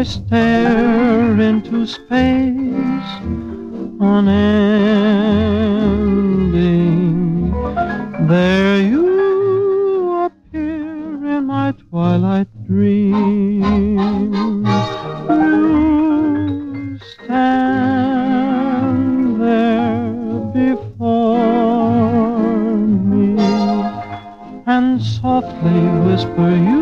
stare into space unending. There you appear in my twilight dream. You stand there before me and softly whisper, you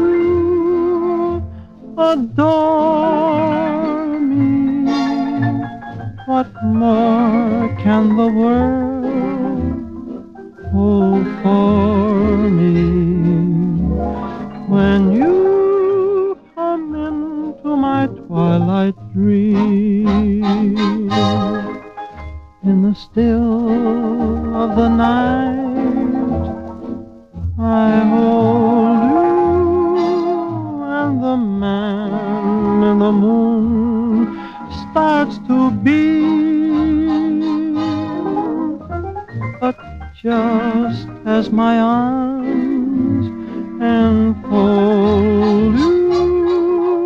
adore me. What more can the world hold for me? When you come into my twilight dream, in the still of the night, I hold you, and the man in the moon starts to beam. But just as my arms enfold you,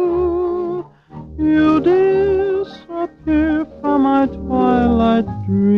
you disappear from my twilight dream.